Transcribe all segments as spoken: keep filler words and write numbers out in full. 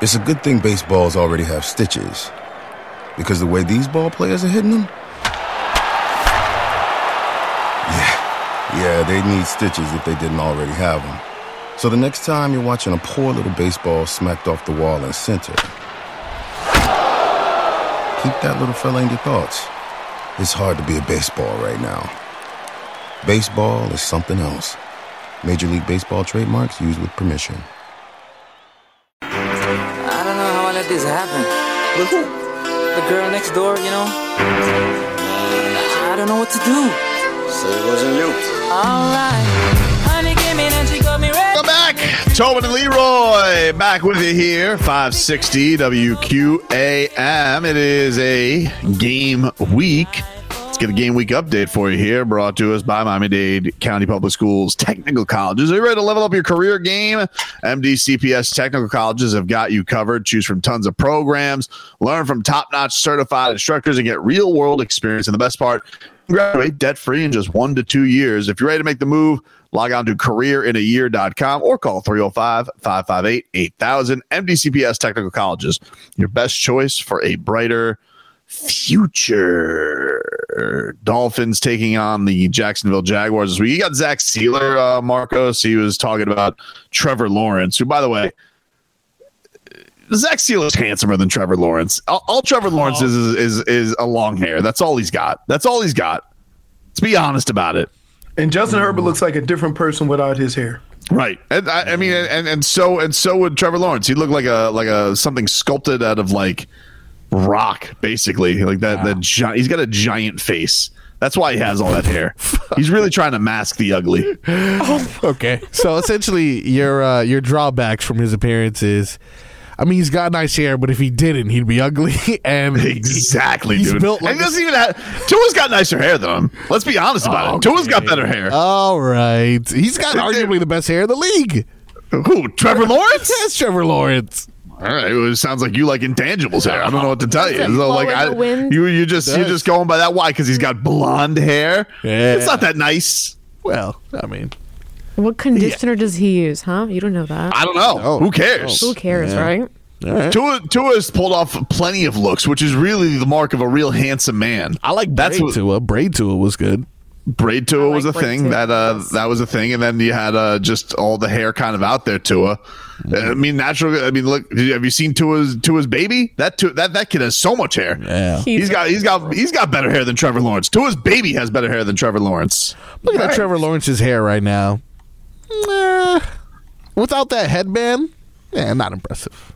It's a good thing baseballs already have stitches, because the way these ball players are hitting them, yeah, yeah, they need stitches if they didn't already have them. So the next time you're watching a poor little baseball smacked off the wall in center, keep that little fella in your thoughts. It's hard to be a baseball right now. Baseball is something else. Major League Baseball trademarks used with permission. I don't know how I let this happen. With who? The girl next door, you know? I don't know what to do. So it wasn't you. All right. Honey came in and she got me ready. Welcome back. Tobin and Leroy back with you here. five sixty W Q A M. It is a game week. Let's get a game week update for you here, brought to us by Miami-Dade County Public Schools Technical Colleges. Are you ready to level up your career game? M D C P S Technical Colleges have got you covered. Choose from tons of programs, learn from top-notch certified instructors, and get real-world experience. And the best part, graduate debt-free in just one to two years. If you're ready to make the move, log on to career in a year dot com or call three oh five, five five eight, eight thousand. M D C P S Technical Colleges, your best choice for a brighter future. Dolphins taking on the Jacksonville Jaguars this week. You got Zach Sealer, uh, Marcos. He was talking about Trevor Lawrence, who, by the way, Zach Sealer's handsomer than Trevor Lawrence. All, all Trevor Lawrence is, is is is a long hair. That's all he's got. That's all he's got. Let's be honest about it. And Justin Herbert looks like a different person without his hair. Right. And I, I mean, and, and so and so would Trevor Lawrence. He looked like a like a something sculpted out of like rock, basically. Like that. Wow. That gi- he's got a giant face. That's why he has all that hair. He's really trying to mask the ugly. Oh, okay. So essentially, your uh, your drawbacks from his appearance is, I mean, he's got nice hair, but if he didn't, he'd be ugly. And exactly, he's dude. Built like and he doesn't even have. Tua's got nicer hair than him. Let's be honest about oh, it. Tua's okay. got better hair. All right, he's got arguably the best hair in the league. Who? Trevor Lawrence? Yes, Trevor Lawrence. All right, well, it sounds like you like intangibles hair. I don't know what to tell you. So, like, I, you you just you're just going by that. Why? Because he's got blonde hair. Yeah. It's not that nice. Well, I mean. What conditioner yeah. does he use, huh? You don't know that. I don't know. Oh, Who cares? Who cares, yeah. right? Right. Tua, Tua has pulled off plenty of looks, which is really the mark of a real handsome man. I like That's braid what, Tua. Braid Tua was good. Braid Tua like was a thing. Tua. That uh, that was a thing. And then you had uh, just all the hair kind of out there, Tua. Mm. I mean, natural. I mean, look, have you seen Tua's Tua's baby? That Tua, that that kid has so much hair. Yeah. He's, he's got he's got he's got better hair than Trevor Lawrence. Tua's baby has better hair than Trevor Lawrence. Look at right. that Trevor Lawrence's hair right now. Nah. Without that headband, yeah, not impressive.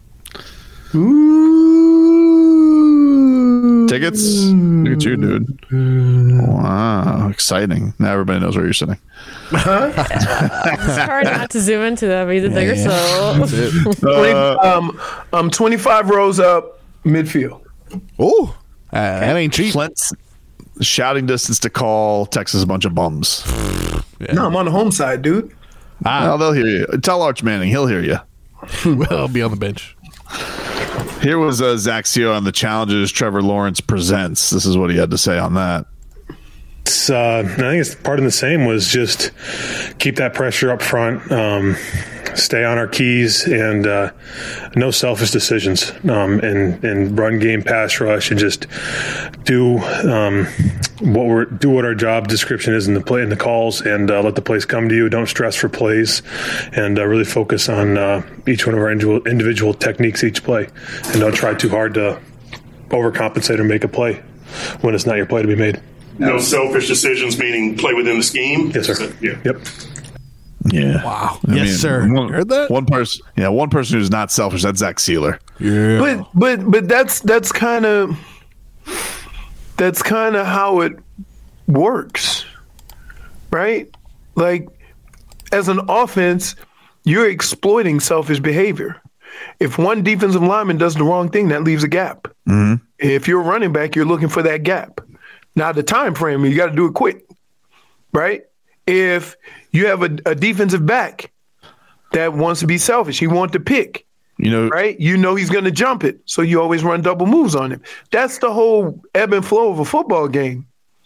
Ooh. Tickets? Look at you, dude. Wow, exciting. Now everybody knows where you're sitting. It's hard not to zoom into them. You did that yourself. Uh, um, I'm twenty-five rows up midfield. Oh, uh, that ain't cheap. Flint's shouting distance to call Texas a bunch of bums. Yeah. No, I'm on the home side, dude. Ah. Well, they'll hear you. Tell Arch Manning. He'll hear you. Well, I'll be on the bench. Here was uh, Zach Sealer on the challenges Trevor Lawrence presents. This is what he had to say on that. It's, uh, I think it's part of the same was just keep that pressure up front, um, stay on our keys, and uh, no selfish decisions, um, and and run game, pass rush, and just do um, what we're do what our job description is in the play in the calls, and uh, let the plays come to you. Don't stress for plays, and uh, really focus on uh, each one of our individual, individual techniques each play, and don't try too hard to overcompensate or make a play when it's not your play to be made. No selfish decisions, meaning play within the scheme. Yes, sir. Yeah. Yep. Yeah. Wow. I yes, mean, sir. One, Heard that? One person. Yeah. One person who's not selfish. That's Zach Sealer. Yeah. But but but that's that's kind of that's kind of how it works, right? Like, as an offense, you're exploiting selfish behavior. If one defensive lineman does the wrong thing, that leaves a gap. Mm-hmm. If you're a running back, you're looking for that gap. Now, the time frame, you got to do it quick, right? If you have a, a defensive back that wants to be selfish, he wants to pick, you know, right? You know he's going to jump it, so you always run double moves on him. That's the whole ebb and flow of a football game.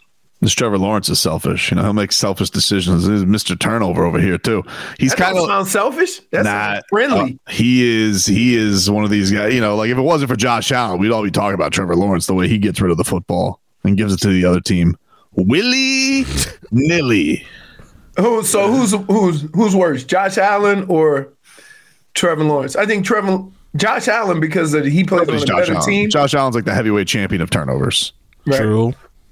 This Trevor Lawrence is selfish. You know, he'll make selfish decisions. This is Mister Turnover over here too. He's That kind don't of sound selfish. That's nah, friendly. uh, he is. He is one of these guys. You know, like if it wasn't for Josh Allen, we'd all be talking about Trevor Lawrence the way he gets rid of the football and gives it to the other team. Willy nilly. Who? So who's who's who's worse, Josh Allen or Trevor Lawrence? I think Trevor Josh Allen because of, he plays on a Josh better Allen. team. Josh Allen's like the heavyweight champion of turnovers. Right. True.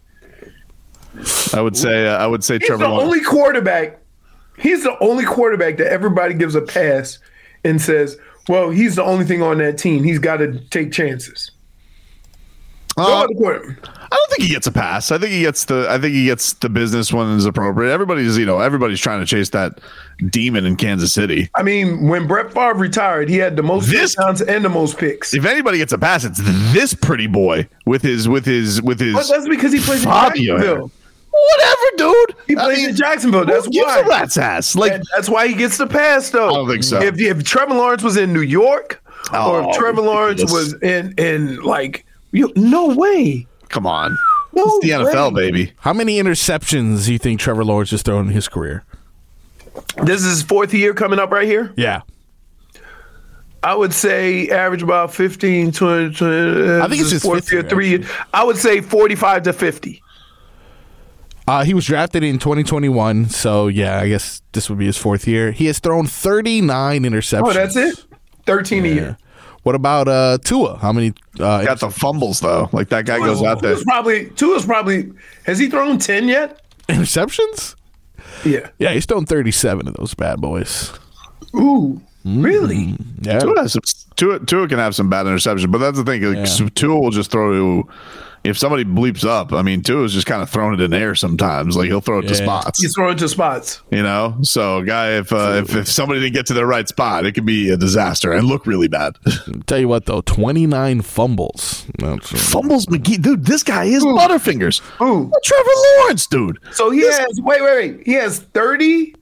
I would say. Uh, I would say He's Trevor the Lawrence. only quarterback. He's the only quarterback that everybody gives a pass and says, "Well, he's the only thing on that team. He's got to take chances." No Uh, other quarterback. I don't think he gets a pass. I think he gets the. I think he gets the business when it's appropriate. Everybody's, you know, everybody's trying to chase that demon in Kansas City. I mean, when Brett Favre retired, he had the most This- touchdowns and the most picks. If anybody gets a pass, it's this pretty boy with his with his with his. But that's because he plays in Fabio. Jacksonville. Whatever, dude. He I plays mean, in Jacksonville. That's who gives why. a rat's ass? Like, That- that's why he gets the pass, though. I don't think so. If, if Trevor Lawrence was in New York, or Oh, if Trevor Lawrence ridiculous. was in in like, you, no way. come on, No it's the N F L, way. baby. How many interceptions do you think Trevor Lawrence has thrown in his career? This is his fourth year coming up right here. Yeah. I would say average about fifteen, twenty, twenty uh, I think it's this is his fourth fifth year, year, three years. I would say forty-five to fifty. Uh, he was drafted in twenty twenty-one, so yeah, I guess this would be his fourth year. He has thrown thirty-nine interceptions. Oh, that's it? thirteen a year. What about uh, Tua? How many? Uh, Got the fumbles though. Like that guy goes out there. Tua's probably, Tua's probably, has he thrown ten yet? interceptions? Yeah. Yeah, he's thrown thirty-seven of those bad boys. Ooh, really? Yeah. Tua, has some, Tua, Tua can have some bad interceptions, but that's the thing. Like, Yeah. Tua will just throw to. If somebody bleeps up, I mean, Tua's just kind of throwing it in the air sometimes. Like he'll throw it to Yeah. spots. He's throwing to spots. You know, so guy, if uh, if if somebody didn't get to the right spot, it could be a disaster and look really bad. Tell you what, though, twenty-nine fumbles. That's, uh, Fumbles McGee, dude. This guy is Butterfingers. Ooh. Trevor Lawrence, dude. So he has, wait, wait, wait. He has thirty,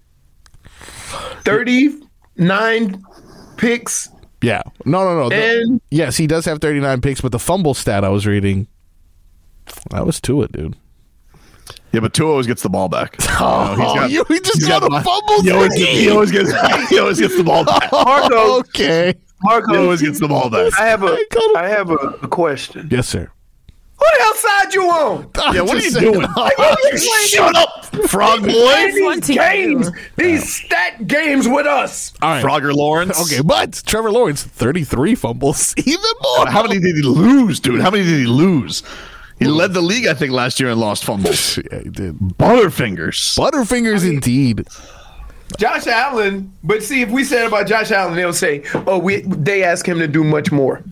thirty-nine picks. yeah. No, no, no. The- And- yes, he does have thirty-nine picks, but the fumble stat I was reading, that was Tua, dude. Yeah, but Tua always gets the ball back. Oh, he's got- you, he just he's got, got a my- fumble. He always, gets, he always gets. He always gets the ball back. Marco, okay. Marco, He always gets the ball back. I have a, I got him. I have a, a question. Yes, sir. Who the hell side you on? Yeah, what are you Just doing? saying. Shut up, frog boy. These one to games, you. these stat games with us. All right. Frogger Lawrence. Okay, but Trevor Lawrence, thirty-three fumbles, even more. How many did he lose, dude? How many did he lose? He led the league, I think, last year and lost fumbles. Yeah, he did. Butterfingers. Butterfingers, indeed. Josh Allen, but see, if we said about Josh Allen, they'll say, "Oh, we they ask him to do much more."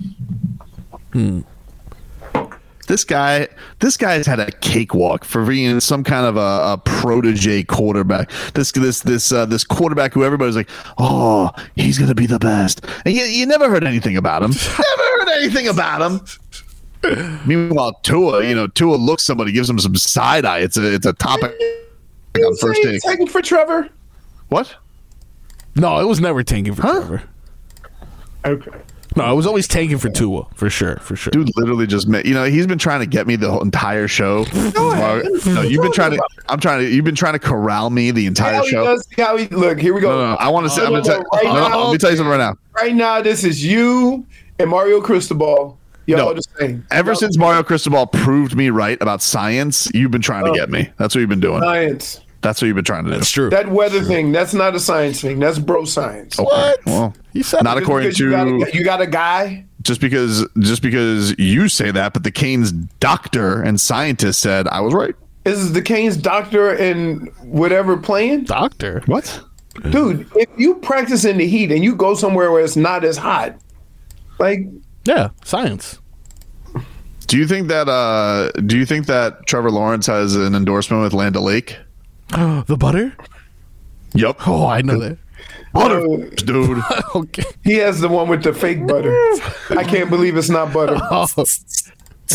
This guy, this guy's had a cakewalk for being some kind of a, a protege quarterback. This, this, this, uh, this quarterback who everybody's like, oh, he's gonna be the best, and you, you never heard anything about him. Never heard anything about him. Meanwhile, Tua, you know, Tua looks somebody, gives him some side eye. It's a, it's a topic on first day. Taking for Trevor. What? No, it was never tanking for Trevor. Okay. No, it was always tanking for Tua, for sure, for sure. Dude literally just met, you know, he's been trying to get me the whole entire show. No, no, you've been trying to, I'm trying to, you've been trying to corral me the entire How he show. does, how he, look, here we go. No, no, no, I want to say, I'm No, gonna no, tell, right no, no, now- let me tell you something right now. Right now, this is you and Mario Cristobal. Y'all No. are the same. Ever Y'all since Mario Cristobal proved me right about science, you've been trying to get me. That's what you've been doing. science. That's what you've been trying to do. That's true. That weather thing, that's not a science thing. That's bro science. Okay. Well, He said not it. according Because you got, to a, you got a guy. just because just because you say that, but the Canes doctor and scientist said I was right. Is the Canes doctor and whatever playing? Doctor. What? Dude, if you practice in the heat and you go somewhere where it's not as hot, like, Yeah, science. Do you think that uh do you think that Trevor Lawrence has an endorsement with Land O'Lake? The butter? Yep. Oh, I know that. Butter, dude. Okay. he has the one with the fake butter. I can't believe it's not butter. Oh.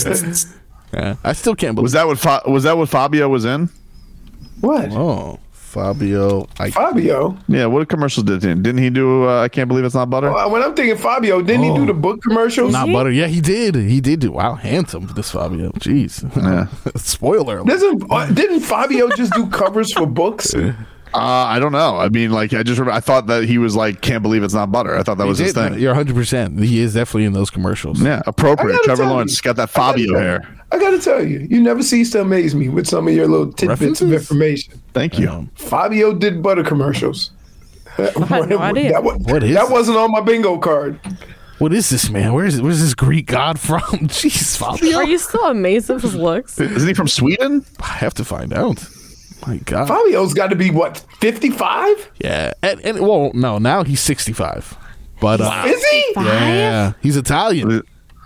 Yeah, I still can't believe. Was that what Fa- was that what Fabio was in? What? Oh, Fabio. I, Fabio. Yeah, what commercials did he? Didn't he do? Uh, I can't believe it's not butter. Uh, when I'm thinking Fabio, didn't he do the book commercials? not butter. Yeah, he did. He did do. Wow, handsome this Fabio. Jeez. Yeah. Spoiler. alert. Doesn't uh, didn't Fabio just do covers for books? Uh, I don't know. I mean, like, I just remember, I thought that he was like, can't believe it's not butter. I thought that He was his did. thing. You're one hundred percent. He is definitely in those commercials. Yeah, I appropriate. gotta Trevor tell Lawrence you. has got that I gotta Fabio tell- hair. I gotta tell you, you never cease to amaze me with some of your little tidbits of References? information. Thank you. Um, Fabio did butter commercials. I had no idea. That, wa- What is that it? wasn't on my bingo card. What is this, man? Where is where's this Greek god from? Jeez, Fabio. Are you still amazed at his looks? Isn't he from Sweden? I have to find out. My God. Fabio's got to be what, fifty-five? Yeah, and, and well, no, now he's sixty-five. But uh, Is he? yeah, he's Italian.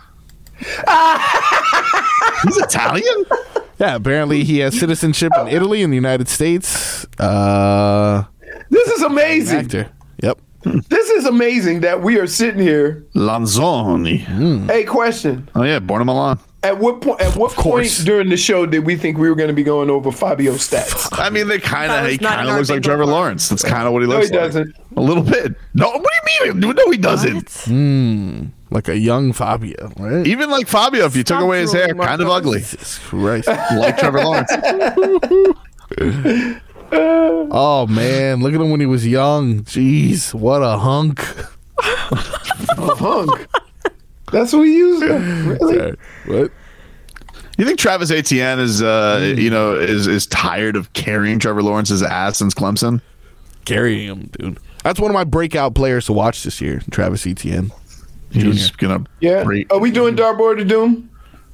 He's Italian? Yeah, apparently he has citizenship in Italy and the United States. Uh, This is amazing. actor. Yep. This is amazing that we are sitting here. Lanzoni. Hey, question. Oh, yeah, born in Milan. At what point? At what point course. during the show did we think we were going to be going over Fabio's stats? I mean, they kind That of was he not kind in of our looks like bingo Trevor card. Lawrence. That's kind of what he No, looks he like. doesn't. A little bit. No, what do you mean? No, he doesn't. Like a young Fabio, right? Even like Fabio, if you took Stop away his hair, drooling, kind of Marco. ugly. Jesus Christ. Like Trevor Lawrence. Oh, man. Look at him when he was young. Jeez, what a hunk. A hunk. That's what he used. Really? What? You think Travis Etienne is, uh, you know, is is tired of carrying Trevor Lawrence's ass since Clemson? Carrying him, dude. That's one of my breakout players to watch this year, Travis Etienne. He's gonna Yeah. break. Are we doing Dartboard of Doom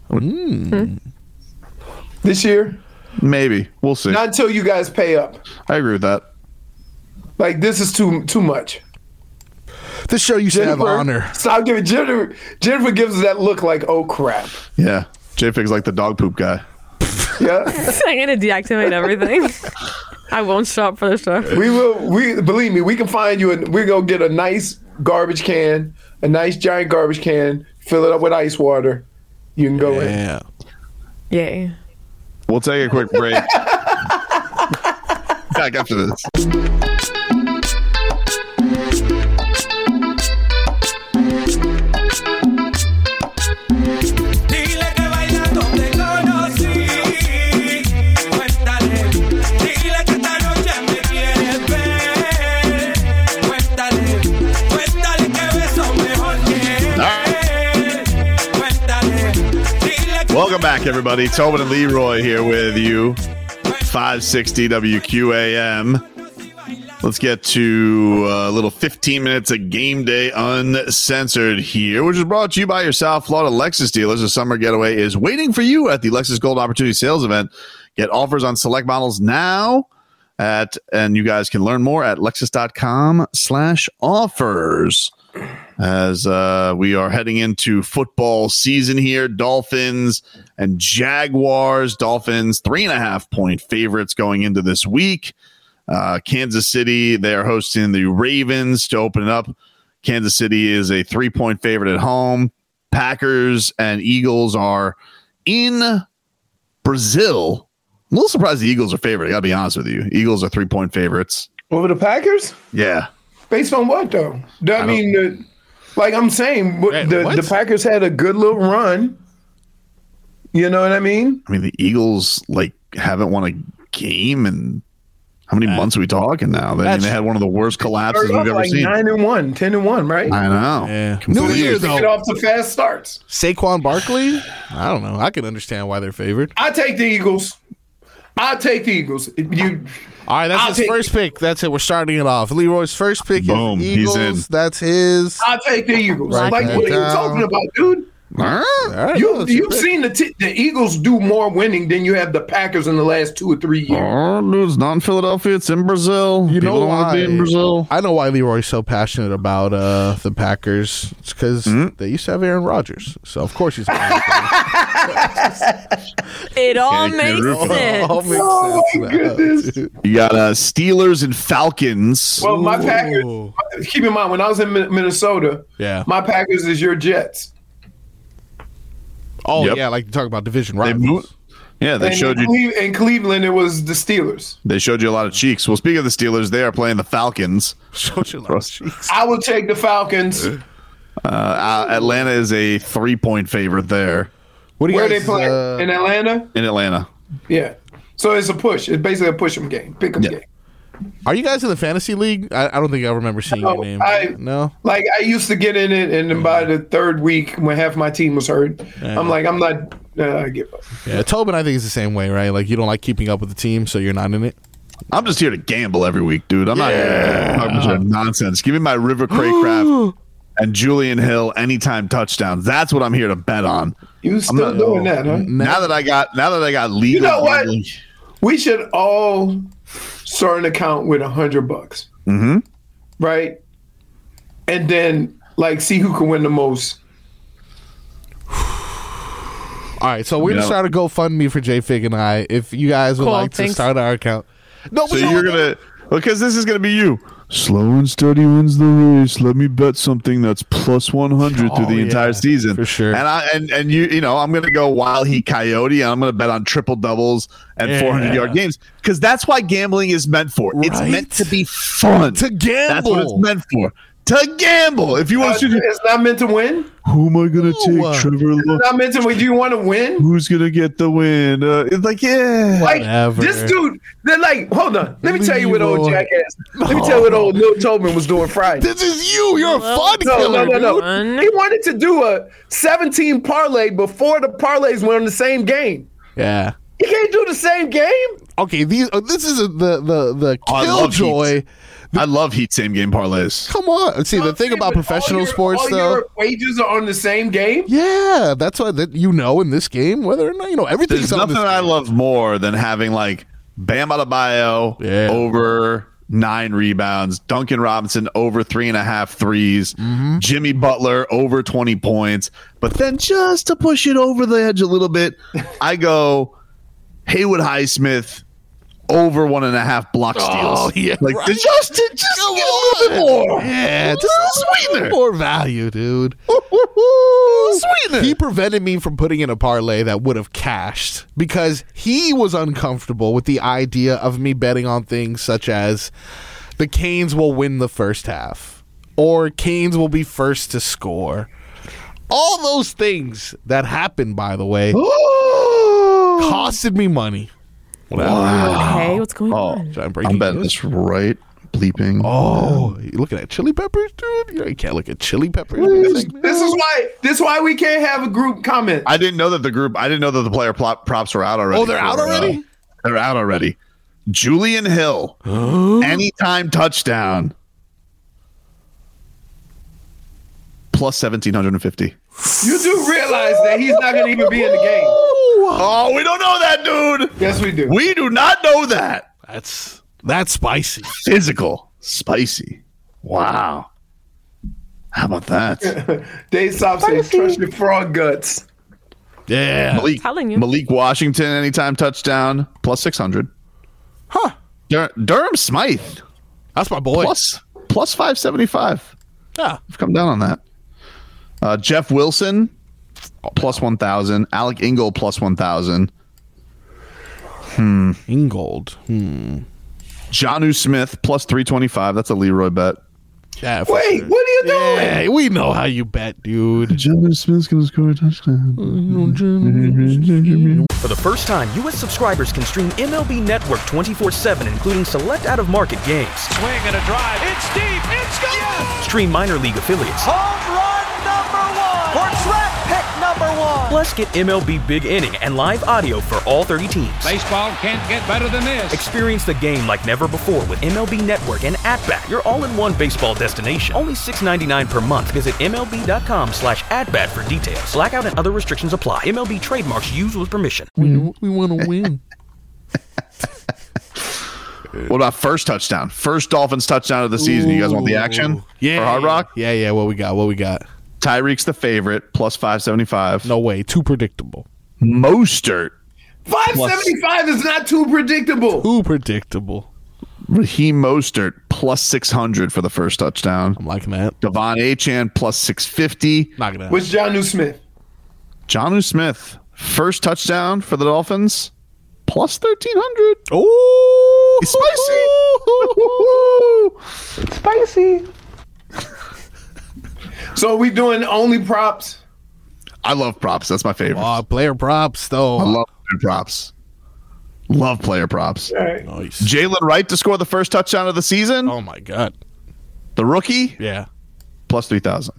this year? Maybe we'll see. Not until you guys pay up. I agree with that. Like this is too too much. This show used to have Jennifer, honor. stop giving Jennifer. Jennifer gives us that look like, oh crap. Yeah, J-Fig's like the dog poop guy. Yeah, I'm gonna deactivate everything. I won't show up for the show. we will. We believe me, we can find you. And we're gonna get a nice garbage can, a nice giant garbage can, fill it up with ice water. You can go in. Yeah. Yay. We'll take a quick break. Back after this. Dile que bailando te conocí. Cuéntale, dile que esta noche me quieres ver. Cuéntale, cuéntale que beso mejor que él. Cuéntale, dile que Welcome back, everybody. Tobin and Leroy here with you. five sixty W Q A M. Let's get to a little fifteen minutes of Game Day Uncensored here, which is brought to you by your South Florida Lexus dealers. The summer getaway is waiting for you at the Lexus Gold Opportunity Sales Event. Get offers on select models now at, and you guys can learn more at lexus.com slash offers. As uh, we are heading into football season here, Dolphins and Jaguars. Dolphins, three and a half point favorites going into this week. Uh, Kansas City, they're hosting the Ravens to open it up. Kansas City is a three-point favorite at home. Packers and Eagles are in Brazil. I'm a little surprised the Eagles are favored. I got to be honest with you. Eagles are three-point favorites. Over the Packers? Yeah. Based on what though? I, I mean, the, like I'm saying, what, Wait, the what? the Packers had a good little run. You know what I mean? I mean, the Eagles, like, haven't won a game in how many months are we talking now? I mean, That's- they had one of the worst collapses Started we've off ever like seen. nine and one, ten and one, right? I know. Yeah. Completely. New Year, though. Get off to fast starts. Saquon Barkley? I don't know. I can understand why they're favored. I take the Eagles. I take the Eagles. You All right, that's I'll his take- first pick. That's it. We're starting it off. Leroy's first pick Boom, is he's Eagles. in. That's his. I take the Eagles. Write like that what are you down. talking about, dude? All right. All right, You that's your you've pick. seen the t- the Eagles do more winning than you have the Packers in the last two or three years. Oh, no, it's not in Philadelphia. It's in Brazil. You People know don't want to be in why? Brazil. I know why Leroy's so passionate about uh, the Packers. It's because Hmm? they used to have Aaron Rodgers. So, of course, he's going It all Can't get makes rid of it. sense. Oh my goodness. You got uh, Steelers and Falcons. Well, my Packers. Ooh. Keep in mind when I was in Min- Minnesota, Yeah. my Packers is your Jets. Oh, Yep. yeah, like you talk about division they rivals. moved. Yeah, they and showed in, you. Cle- in Cleveland, it was the Steelers. They showed you a lot of cheeks. Well, speaking of the Steelers, they are playing the Falcons. Showed you a lot of cheeks. I will take the Falcons. Uh, Atlanta is a three-point favorite there What do you Where guys, they play? uh, In Atlanta? in Atlanta. Yeah. So it's a push. It's basically a push 'em game, pick 'em Yeah. game. Are you guys in the fantasy league? I, I don't think I remember seeing No, your name. I- no. Like I used to get in it, and then by the third week, when half my team was hurt, I'm like, I'm not. Uh, I give up. Yeah, Tobin, I think is the same way, right? Like you don't like keeping up with the team, so you're not in it. I'm just here to gamble every week, dude. I'm not here to talk a bunch of nonsense. Give me my River Craycraft and Julian Hill anytime touchdowns. That's what I'm here to bet on. You still not- doing that, huh? Now that I got, now that I got legal. You know what? gambling- We should all start an account with a hundred bucks, Mhm. right? And then like see who can win the most. All right, so we're You gonna know- start a GoFundMe for J Fig and I. If you guys would Cool, like to thanks. start our account, no, So we you're don't- gonna because this is gonna be you. Slow and steady wins the race. Let me bet something that's plus one hundred through Oh, the yeah, entire season for sure. And I and and you you know I'm gonna go Wild Heat Coyote. And I'm gonna bet on triple doubles and Yeah. four hundred yard games because that's why gambling is meant for. It's Right. meant to be fun. To That's what it's gamble. meant for. To gamble. If you Uh, want to, it's not meant to win. who am I gonna No. take? Trevor. Lo- It's not meant to win. Do you want to win? Who's gonna get the win? Uh, it's like yeah. Like Whatever. this dude, they're like, hold on. Let me tell you what old Leroy. jackass. Let me tell you what old Lil Tobin was doing Friday. This is you. You're a fun No, no, killer, no, no. dude. He wanted to do a seventeen parlay before the parlays went on the same game. Yeah. He can't do the same game. Okay. These. Uh, this is a, the the the Oh, I love killjoy. Heat. I love Heat same game parlays. Come on. See, the thing about But all professional your- sports, all though. your wages are on the same game. Yeah, that's why that you know in this game whether or not you know everything's There's on nothing this I game. love more than having like Bam Adebayo Yeah. over nine rebounds, Duncan Robinson over three and a half threes, Mm-hmm. Jimmy Butler over twenty points. But then just to push it over the edge a little bit, I go Haywood Highsmith over one and a half block steals. Oh, yeah, like right. just to just Come get a little bit more. Yeah, just A a little little sweetener. more value, dude. Sweetener. He prevented me from putting in a parlay that would have cashed because he was uncomfortable with the idea of me betting on things such as the Canes will win the first half or Canes will be first to score. All those things that happened, by the way, costed me money. Okay, what's going Oh, on? I'm breaking I'm betting news. this right bleeping. Oh, you looking at chili peppers, dude? You, know, you can't look at chili peppers. This, this is why. This is why we can't have a group comment. I didn't know that the group. I didn't know that the player plot, props were out already. Oh, they're out for, uh, already? they're out already. Julian Hill, anytime touchdown, plus seventeen hundred and fifty. You do realize that he's not going to even be in the game. Oh, we don't know that, dude. Yes, we do. We do not know that. That's that's spicy. Physical, spicy. Wow. How about that? Dave Sop says, "Trust your frog guts." Yeah. Malik, Telling you. Malik Washington, anytime touchdown, plus six hundred. Huh. Dur- Durham Smythe, That's my boy. plus plus five seventy five. Yeah. I've come down on that. Uh, Jeff Wilson, plus one thousand. Alec Ingold, plus one thousand. Ingold. Hmm. Jonnu Smith, plus three twenty-five. That's a Leroy bet. Yeah. for Wait, sure. what are you doing? Hey, we know how you bet, dude. Jonnu Smith's going to score a touchdown. For the first time, U S subscribers can stream M L B Network twenty-four seven, including select out-of-market games. Swing and a drive. It's deep. It's gone. Yes. Stream minor league affiliates. Home run number one. Or draft pick number one. Plus, get M L B Big Inning and live audio for all thirty teams. Baseball can't get better than this. Experience the game like never before with M L B Network and At-Bat, your all-in-one baseball destination. Only six ninety-nine per month. Visit MLB.com slash at-bat for details. Blackout and other restrictions apply. M L B trademarks used with permission. We, we want to win. What about first touchdown? First Dolphins touchdown of the season. You guys want the action? Yeah. For Hard Rock? Yeah, yeah. What we got? What we got? Tyreek's the favorite, plus five seventy-five. No way. Too predictable. Mostert, five seventy-five is not too predictable. Too predictable. Raheem Mostert, plus six hundred for the first touchdown. I'm liking that. Devon Achane, plus six fifty. Knock it out. What's Jonnu Smith? Jonnu Smith, First touchdown for the Dolphins, plus thirteen hundred. Oh, Spicy. So are we doing only props? I love props. That's my favorite. Uh, player props, though. I love player props. Love player props. Right. Nice. Jalen Wright to score the first touchdown of the season. Oh, my God. The rookie, Yeah. plus three thousand.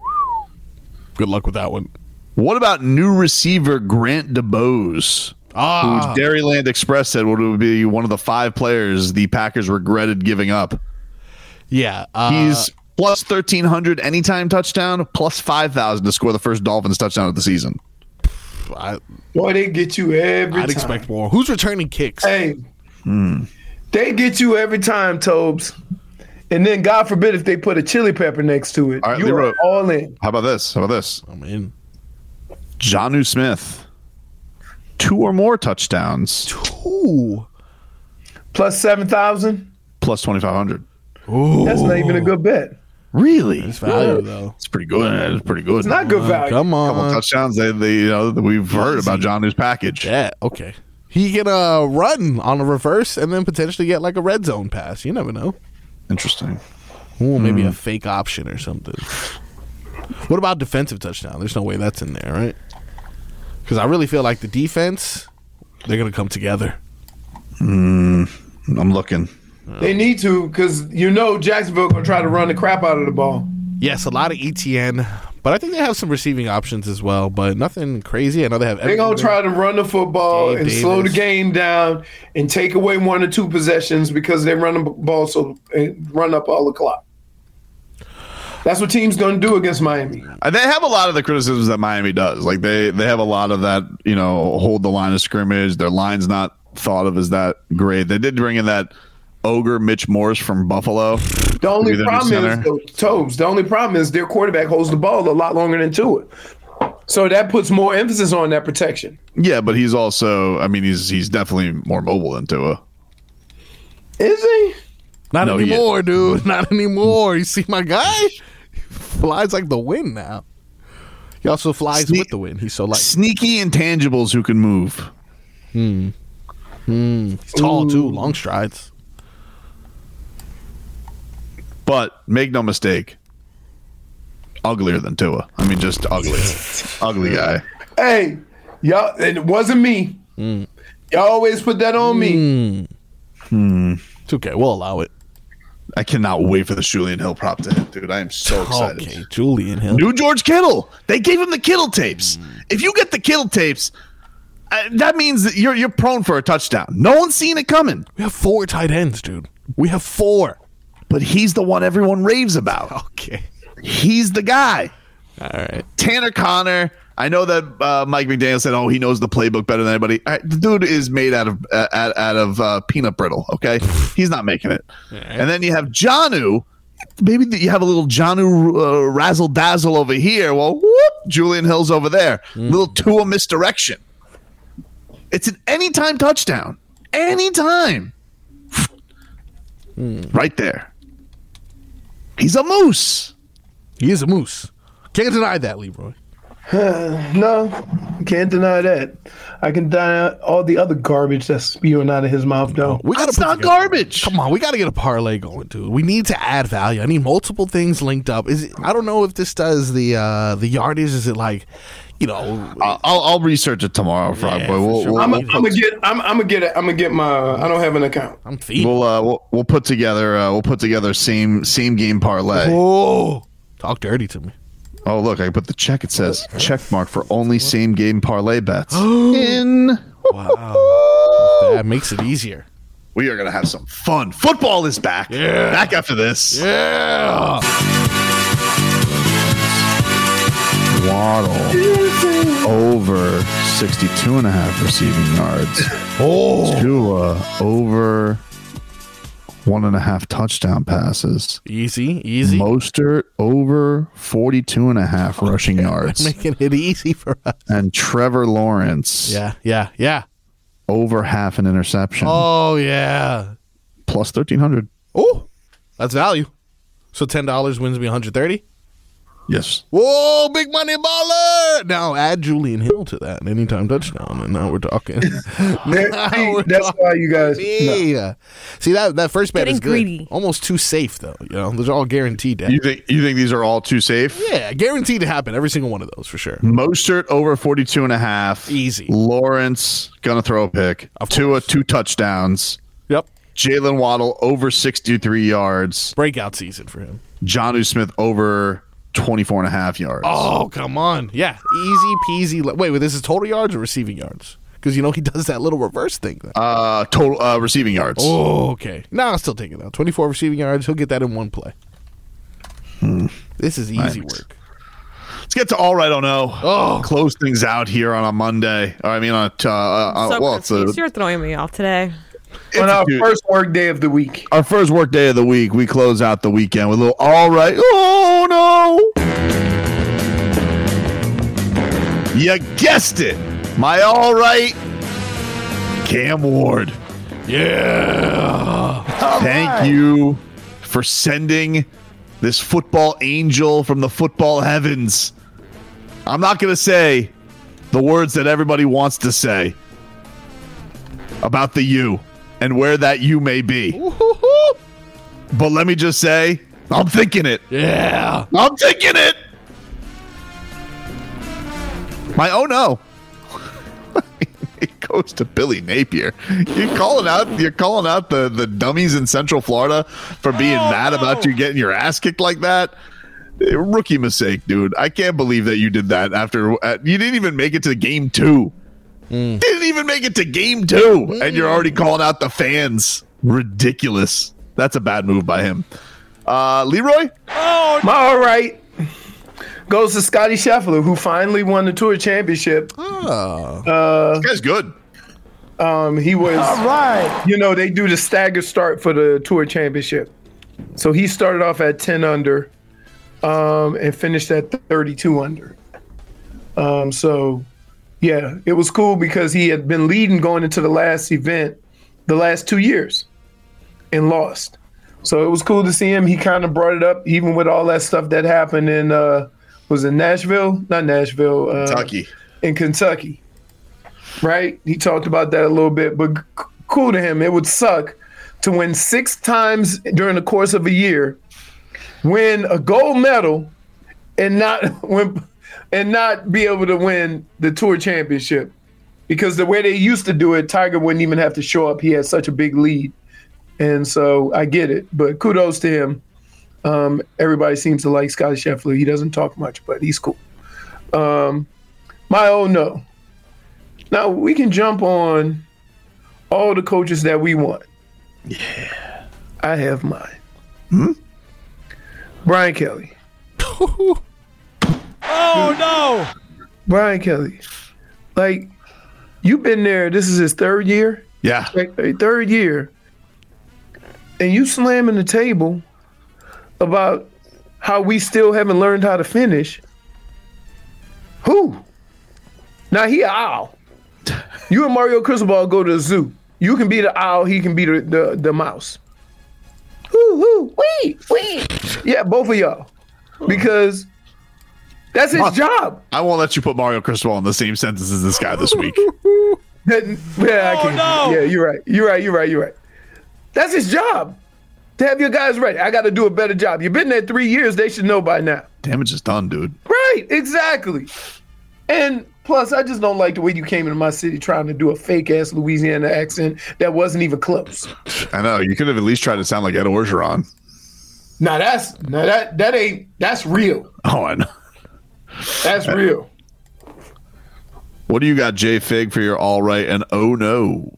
Good luck with that one. What about new receiver Grant DeBose? Ah. Who Dairyland Express said would be one of the five players the Packers regretted giving up. Yeah. Uh, He's plus thirteen hundred anytime touchdown, plus five thousand to score the first Dolphins touchdown of the season. I, Boy, they get you every I'd time. expect more. Who's returning kicks? Hey, Hmm. they get you every time, Tobes. And then, God forbid, if they put a chili pepper next to it, All right, you Leroy. are all in. How about this? How about this? I'm in. Jonnu Smith. Two or more touchdowns, Two. Plus seven thousand. plus twenty-five hundred. Ooh. That's not even a good bet. Really? It's value, though. It's pretty good. It's pretty good. It's not good value. Come Couple on. touchdowns. They, they, you know, we've heard about Jonnu's package. Yeah, okay. He can uh, run on a reverse and then potentially get like a red zone pass. You never know. Interesting. Ooh, maybe Hmm. a fake option or something. What about defensive touchdown? There's no way that's in there, right? Because I really feel like the defense, they're going to come together. Mm, I'm looking. They need to, because you know Jacksonville going to try to run the crap out of the ball. Yes, a lot of E T N, but I think they have some receiving options as well, but nothing crazy. I know they have. They're going to try to run the football Gabe and slow the Davis. game down and take away one or two possessions because they run the ball so and run up all the clock. That's what teams going to do against Miami. Uh, They have a lot of the criticisms that Miami does. Like they, they have a lot of that, you know, hold the line of scrimmage. Their line's not thought of as that great. They did bring in that ogre Mitch Morse from Buffalo. The only Be their new problem is, center. though, Tobes, the only problem is their quarterback holds the ball a lot longer than Tua. So that puts more emphasis on that protection. Yeah, but he's also, I mean, he's he's definitely more mobile than Tua. Is he? Not No, he anymore, dude. Not anymore. You see my guy? He flies like the wind now. He also flies Sne- with the wind. He's so light. Sneaky intangibles who can move. Hmm. Hmm. He's tall, too. Long strides. But make no mistake, uglier than Tua. I mean, just ugly. Ugly guy. Hey, y'all, and it wasn't me. Mm. Y'all always put that on me. Mm. Hmm. It's okay. We'll allow it. I cannot wait for the Julian Hill prop to hit, dude. I am so excited. Okay, Julian Hill. New George Kittle. They gave him the Kittle tapes. If you get the Kittle tapes, uh, that means that you're you're prone for a touchdown. No one's seen it coming. We have four tight ends, dude. We have four. But he's the one everyone raves about. Okay. He's the guy. All right. Tanner Connor. I know that uh, Mike McDaniel said, "Oh, he knows the playbook better than anybody." All right, the dude is made out of uh, out, out of uh, peanut brittle. Okay, he's not making it. Right. And then you have Jonnu. Maybe you have a little Jonnu uh, razzle dazzle over here. Well, whoop, Julian Hill's over there. Mm. Little Tua misdirection. It's an anytime touchdown. Anytime. Mm. Right there. He's a moose. He is a moose. Can't deny that, Leroy. No, can't deny that. I can deny all the other garbage that's spewing out of his mouth, though. We gotta That's put not together- garbage. Come on, we got to get a parlay going, dude. We need to add value. I need multiple things linked up. Is it, I don't know if this does the uh, the yardage. Is it like, you know? I'll, I'll I'll research it tomorrow, Frog Yeah, Boy. for We'll, sure. we'll, I'm we'll, gonna get. I'm, I'm gonna get it. I'm gonna get my. I don't have an account. I'm feeding. we'll, uh, we'll we'll put together uh, we'll put together same same game parlay. Oh, talk dirty to me. Oh, look, I put the check. It says check mark for only same game parlay bets. In Wow, that makes it easier. we are gonna have some fun. Football is back. Yeah. Back after this. Yeah. Waddle over sixty-two and a half receiving yards. Oh, Tua over one and a half touchdown passes. easy, easy. Mostert over forty-two and a half rushing yards. Making it easy for us. And Trevor Lawrence Yeah, yeah, yeah. over half an interception. Oh yeah. Plus thirteen hundred. Oh, that's value. So ten dollars wins me one hundred thirty. Yes. Whoa, big money baller! Now add Julian Hill to that, anytime touchdown, and now we're talking. now See, we're that's talking why you guys. No. yeah. See that that first bet Getting is good. greedy. Almost too safe though. You know, those are all guaranteed. To You happen. think you think these are all too safe? Yeah, guaranteed to happen. Every single one of those for sure. Mostert over forty-two and a half. Easy. Lawrence gonna throw a pick. Of Tua course. two touchdowns. Yep. Jalen Waddle over sixty-three yards. Breakout season for him. Jonnu Smith over twenty-four and a half yards. Oh, come on. Yeah, easy peasy. Wait, wait, this is total yards or receiving yards? Because, you know, he does that little reverse thing. Then. Uh, total uh, receiving yards. Oh, okay. No, I'll still take it out. twenty-four receiving yards. He'll get that in one play. Hmm. This is easy Nice. work. Let's get to all right on O. Oh. Close things out here on a Monday. Or, I mean, on a, uh, uh, So well, it's a, confused. You're throwing me off today. On our dude. first work day of the week. our first work day of the week. We close out the weekend with a little all right. Oh, no. You guessed it. My all right. Cam Ward. Yeah. Thank you for sending this football angel from the football heavens. I'm not going to say the words that everybody wants to say about the you and where that you may be. But let me just say, I'm thinking it. Yeah. I'm thinking it. My oh no. It goes to Billy Napier. You're calling out. You're calling out the, the dummies in Central Florida for being Oh, mad about no. you getting your ass kicked like that. Eh, Rookie mistake, dude. I can't believe that you did that. After uh, you didn't even make it to game two. Mm. Didn't even make it to game two, and you're already calling out the fans. Ridiculous. That's a bad move by him. Uh, Leroy. My all right goes to Scotty Scheffler, who finally won the Tour Championship. Oh. This guy's good. Um, he was, All right. you know, they do the stagger start for the Tour Championship. So he started off at ten under um, and finished at thirty-two under. Um, so, yeah, it was cool because he had been leading going into the last event the last two years and lost. So it was cool to see him. He kind of brought it up, even with all that stuff that happened in, uh, was it Nashville? Not Nashville. Uh, Kentucky. In Kentucky. Right? He talked about that a little bit, but c- cool to him. It would suck to win six times during the course of a year, win a gold medal, and not win, and not be able to win the Tour Championship. Because the way they used to do it, Tiger wouldn't even have to show up. He had such a big lead. And so I get it, but kudos to him. Um, everybody seems to like Scotty Scheffler. He doesn't talk much, but he's cool. Um, my oh no. Now we can jump on all the coaches that we want. Yeah. I have mine. Hmm? Brian Kelly. Oh, no. Brian Kelly. Like, you've been there. This is his third year. Yeah. Like, uh, third year. And you slamming the table about how we still haven't learned how to finish. Who? Now he an owl. You and Mario Cristobal go to the zoo. You can be the owl, he can be the, the, the mouse. Whoo, whoo, wee, wee. Yeah, both of y'all. Because that's his Huh. job. I won't let you put Mario Cristobal in the same sentence as this guy this week. That- yeah, I can't. no. Yeah, you're right. You're right. You're right. You're right. That's his job. To have your guys ready. I got to do a better job. You've been there three years. They should know by now. Damage is done, dude. Right. Exactly. And plus, I just don't like the way you came into my city trying to do a fake ass Louisiana accent that wasn't even close. I know. You could have at least tried to sound like Ed Orgeron. Now that's now that that ain't that's real. Oh, I know. That's real. What do you got, J Fig, for your all right and oh no?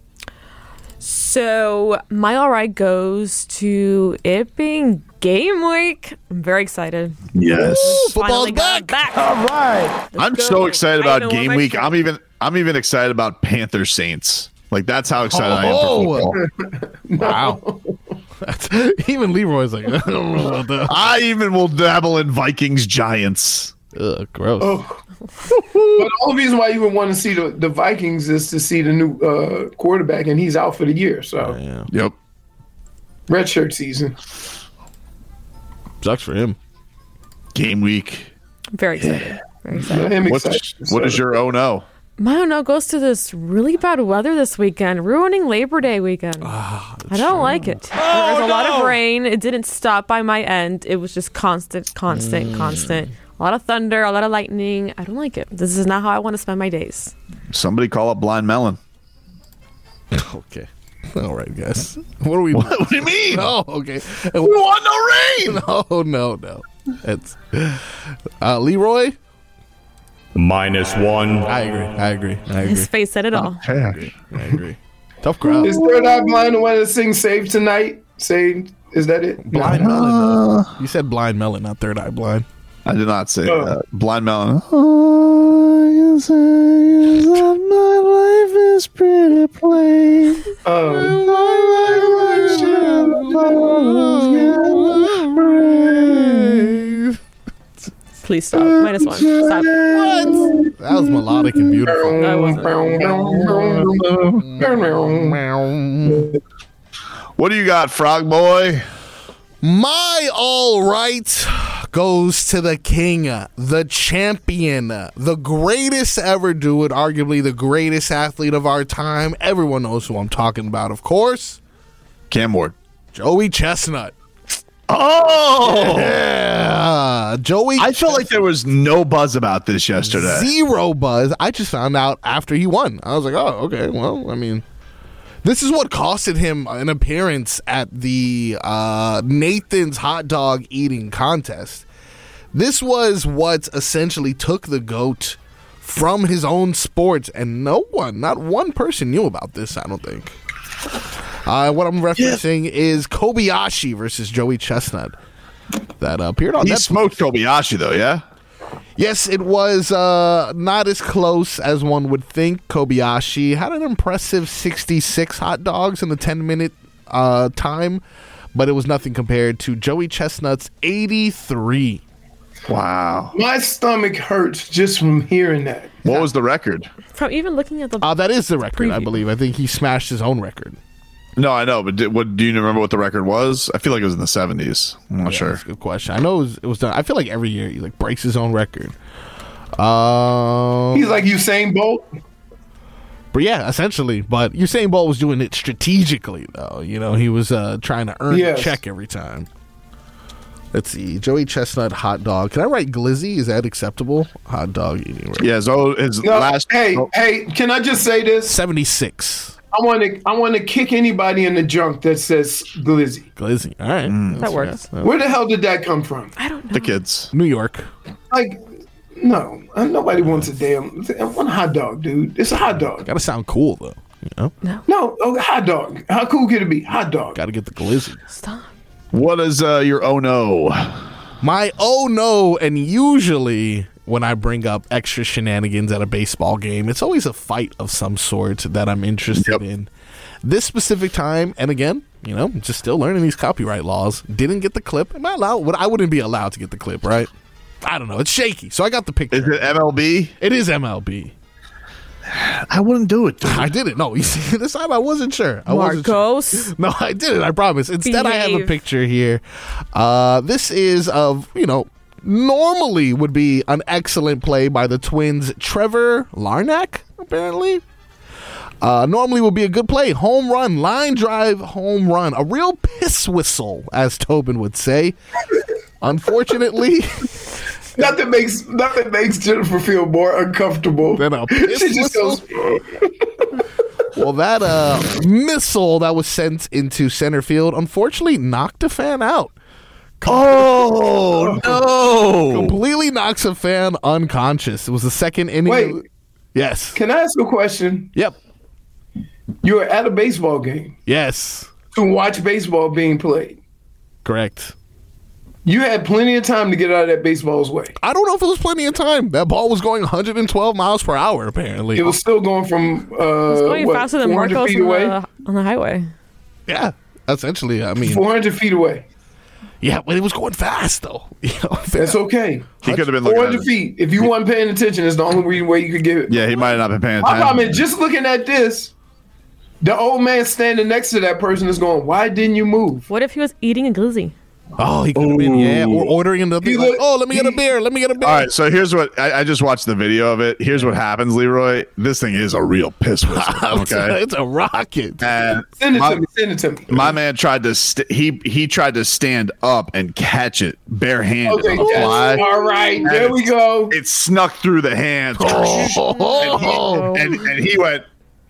So my all right goes to it being game week. I'm very excited. Yes. Finally football's got back. All right. I'm go. so excited I about even game want my week. shirt. I'm even I'm even excited about Panther Saints. Like that's how excited I am Oh. for football. Wow. That's, even Leroy's like, I don't know about that. I even will dabble in Vikings Giants. Ugh, gross. But the only reason why you would want to see the, the Vikings is to see the new uh, quarterback, and he's out for the year. So Yeah. Yep. red shirt season. Sucks for him. Game week. Very excited. Very excited. What's, what is your oh no? My oh no goes to this really bad weather this weekend, ruining Labor Day weekend. Oh, I don't like it. Oh, there was a lot no. of rain. It didn't stop by my end. It was just constant, constant, Mm. constant. A lot of thunder, a lot of lightning. I don't like it. This is not how I want to spend my days. Somebody call up Blind Melon. Okay. All right, guys. What are we? What, what do you mean? Oh, okay. We want no rain. No, no, no. It's uh, Leroy. Minus one. I agree. I agree. I agree. His face said it all. I agree. I agree. Tough crowd. Is Third Eye Blind the one that sings "Save Tonight"? Say, is that it? Blind Melon. though. You said Blind Melon, not Third Eye Blind. I did not say Oh. that. Blind Melon. All I can say is that my life is pretty plain. Um, Please stop. Minus one. Stop. What? That was melodic and beautiful. That wasn't. What do you got, Frog Boy? My all right goes to the king, the champion, the greatest to ever do it, arguably the greatest athlete of our time. Everyone knows who I'm talking about, of course. Cam Ward. Joey Chestnut. Oh! Yeah. Joey I felt like there was no buzz about this yesterday. Zero buzz. I just found out after he won. I was like, oh, okay. Well, I mean, this is what costed him an appearance at the uh, Nathan's hot dog eating contest. This was what essentially took the GOAT from his own sport, and no one, not one person knew about this, I don't think. Uh, what I'm referencing yeah. is Kobayashi versus Joey Chestnut. That uh, appeared on He Netflix. smoked Kobayashi, though, yeah? Yes, it was uh, not as close as one would think. Kobayashi had an impressive sixty-six hot dogs in the ten-minute uh, time, but it was nothing compared to Joey Chestnut's eighty-three. Wow. My stomach hurts just from hearing that. What was the record? From even looking at the Uh, that is the record, preview. I believe. I think he smashed his own record. No, I know, but did, what do you remember what the record was? I feel like it was in the seventies. I'm not Yeah, sure. That's a good question. I know it was, it was done. I feel like every year he like breaks his own record. Um, He's like Usain Bolt. But yeah, essentially. But Usain Bolt was doing it strategically, though. You know, he was uh, trying to earn Yes. the check every time. Let's see. Joey Chestnut hot dog. Can I write glizzy? Is that acceptable? Hot dog eating. Right? Yeah, so his No, last. hey, oh, hey, can I just say this? seventy-six. I want to, I want to kick anybody in the junk that says glizzy. Glizzy. All right. Mm. That's That works. fair. Where the hell did that come from? I don't know. the kids. New York. Like, no, uh, nobody wants a damn I want a hot dog, dude. It's a hot dog. Gotta sound cool, though. You know? No, oh, hot dog. How cool could it be? Hot dog. Gotta get the glizzy. Stop. What is uh, your oh no? My oh no, and usually when I bring up extra shenanigans at a baseball game, it's always a fight of some sort that I'm interested Yep. in. This specific time, and again, you know, just still learning these copyright laws, didn't get the clip. Am I allowed? Would I wouldn't be allowed to get the clip, right? I don't know. It's shaky, so I got the picture. Is it M L B? It is M L B. I wouldn't do it. Dude. I did it. No, you see, this time I wasn't sure. I wasn't sure. Marcos. No, I did it. I promise. Instead, I have a Behave. picture here. Uh, this is of, you know, normally would be an excellent play by the Twins' Trevor Larnach, apparently. Uh, normally would be a good play. Home run, line drive, home run. A real piss whistle, as Tobin would say. Unfortunately, Nothing makes nothing makes Jennifer feel more uncomfortable Than a piss she just whistle? goes. well, that uh, missile that was sent into center field unfortunately knocked a fan out. Oh no! Completely knocks a fan unconscious. It was the second inning. Wait. Yes. Can I ask a question? Yep. You were at a baseball game Yes. to watch baseball being played. Correct. You had plenty of time to get out of that baseball's way. I don't know if it was plenty of time. That ball was going one hundred twelve miles per hour, apparently. It was still going from uh, It's going what, faster than four hundred Marcos feet on away. the, on the highway. Yeah. Essentially, I mean, four hundred feet away. yeah, but it was going fast, though. You know, That's okay. He could have been looking four at hundred it. feet. If you weren't paying attention, it's the only way you could get it. Yeah, he might not have been paying My problem attention. is just looking at this. The old man standing next to that person is going, "Why didn't you move?" What if he was eating a glizzy? Oh, he could have been, yeah. Or ordering him to be like, oh, let me get a beer. Let me get a beer. All right, so here's what I, I just watched the video of it. Here's what happens, Leroy. This thing is a real piss whistle. Okay, it's a rocket. And Send it my, to me. Send it to me. my man tried to st- he he tried to stand up and catch it barehanded Okay, on the yes. fly. All right, And there we go. It snuck through the hands, Oh. and, he, and, and he went.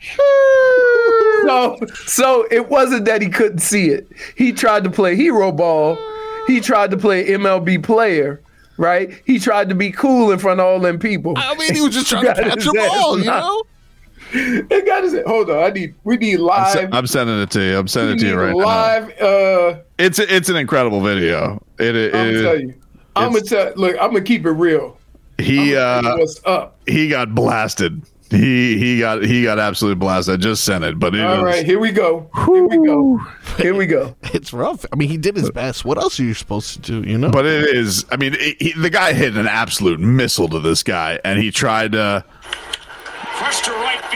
So, so it wasn't that he couldn't see it. He tried to play hero ball. He tried to play M L B player, right? He tried to be cool in front of all them people. I mean, he was just trying to Got catch his a ass ball, you knocked. know? It got his. Hold on, I need. We need I'm, live. se- I'm sending it to you. I'm sending it to we you need right live, now. Uh, It's a, it's an incredible video. It, it, I'm it gonna tell you. I'm gonna tell. Look, I'm gonna keep it real. he I'm gonna tell uh you what's up? he got blasted. He he got he got absolutely blasted. I just sent it, but it All was, right, here we go. Here we go. Here we go. It's rough. I mean, he did his best. What else are you supposed to do, you know? But it is. I mean, it, he, the guy hit an absolute missile to this guy, and he tried to. First to right field.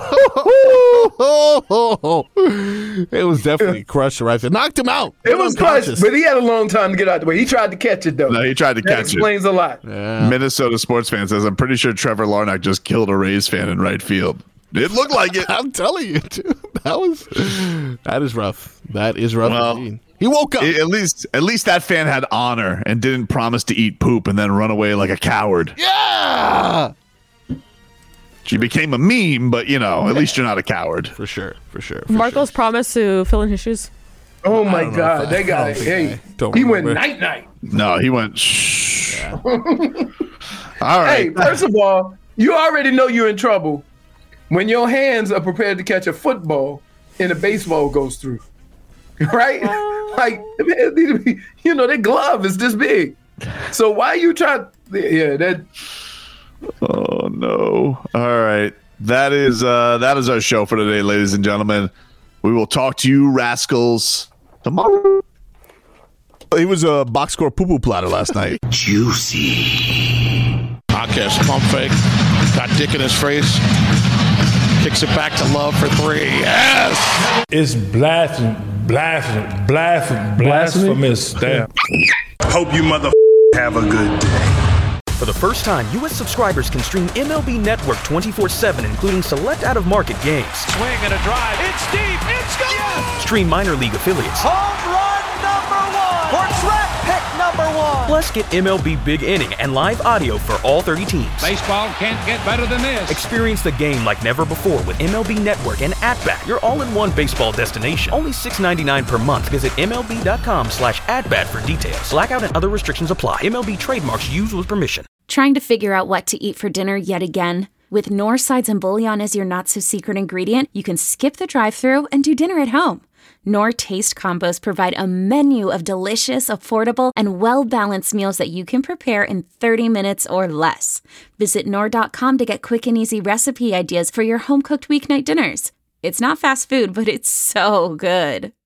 It was definitely crushed right there. Knocked him out. It was unconscious. crushed, but he had a long time to get out the way. He tried to catch it though. No, he tried to that catch it. explains a lot. Yeah. Minnesota sports fan says, "I'm pretty sure Trevor Larnach just killed a Rays fan in right field." It looked like it. I'm telling you, dude. That was that is rough. That is rough. Well, indeed. He woke up. At least, at least that fan had honor and didn't promise to eat poop and then run away like a coward. Yeah. She became a meme, but you know, at least you're not a coward. For sure. For sure. For Marco's promised to fill in his shoes. Oh my don't know God, if I- they got I it. don't Hey, think I don't he went remember. night night. No, he went. Shh. All right. Hey, first of all, you already know you're in trouble when your hands are prepared to catch a football and a baseball goes through. Right? Like, you know, their glove is this big. So why you try? Yeah, that. Oh no! All right, that is uh, that is our show for today, ladies and gentlemen. We will talk to you rascals tomorrow. He was a box score poo poo platter last night. Juicy. Podcast pump fake. Got dick in his face. Kicks it back to Love for three. Yes. It's blasphemy, blasphemy, blasphemy, blasphemous. Damn. Hope you mother have a good day. For the first time, U S subscribers can stream M L B Network twenty-four seven, including select out-of-market games. Swing and a drive. It's deep. It's gone. Yes. Stream minor league affiliates. Home run number one. Or draft pick number one. Plus, get M L B Big Inning and live audio for all thirty teams. Baseball can't get better than this. Experience the game like never before with M L B Network and At-Bat, your all-in-one baseball destination. Only six dollars and ninety-nine cents per month. Visit MLB.com slash at-bat for details. Blackout and other restrictions apply. M L B trademarks used with permission. Trying to figure out what to eat for dinner yet again? With Knorr sides and bouillon as your not-so-secret ingredient, you can skip the drive-thru and do dinner at home. Knorr Taste Combos provide a menu of delicious, affordable, and well-balanced meals that you can prepare in thirty minutes or less. Visit Knorr dot com to get quick and easy recipe ideas for your home-cooked weeknight dinners. It's not fast food, but it's so good.